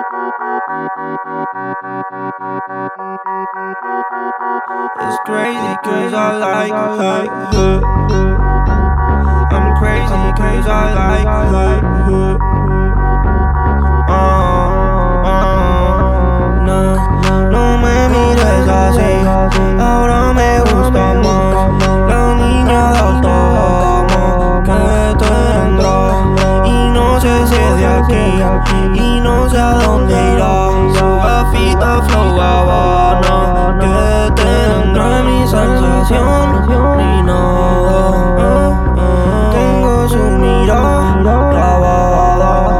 It's crazy cause I like her. I'm crazy cause I like her. No, no me mires así. Ahora me gusta más la niña de alto que tendrá. Y no sé si es de aquí y no sé a dónde irá. Su gafita flow Habana que tendrá mi sensación ni nada. Tengo su mirada clavada.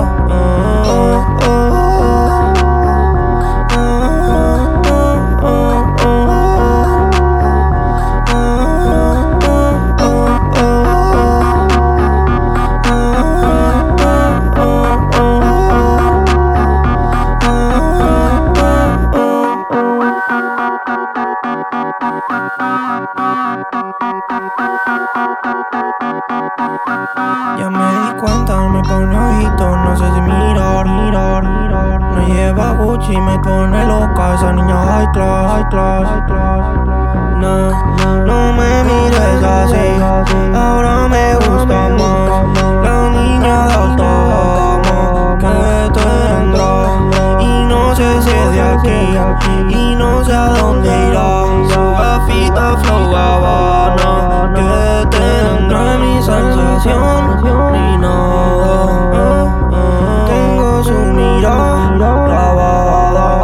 Ya me di cuenta, me pone ojitos, no sé si mirar. No lleva Gucci, me pone loca esa niña high class. No, no me mires así, ahora me gusta más la niña de alta gama que tendrá. Y no sé si es de aquí y no sé a dónde irá. Su gafita flow Habana que tendrá mi sensación ni nada. Tengo su mirada clavada.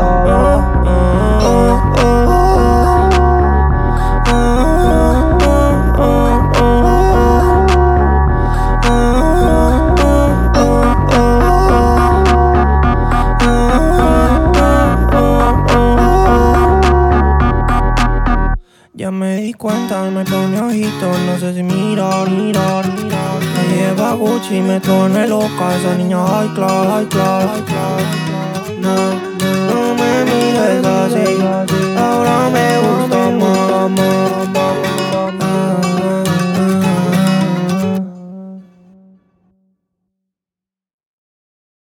Ya me di cuenta, me pone ojitos, no sé si mirar. Me lleva Gucci, me pone loca esa niña high class. No.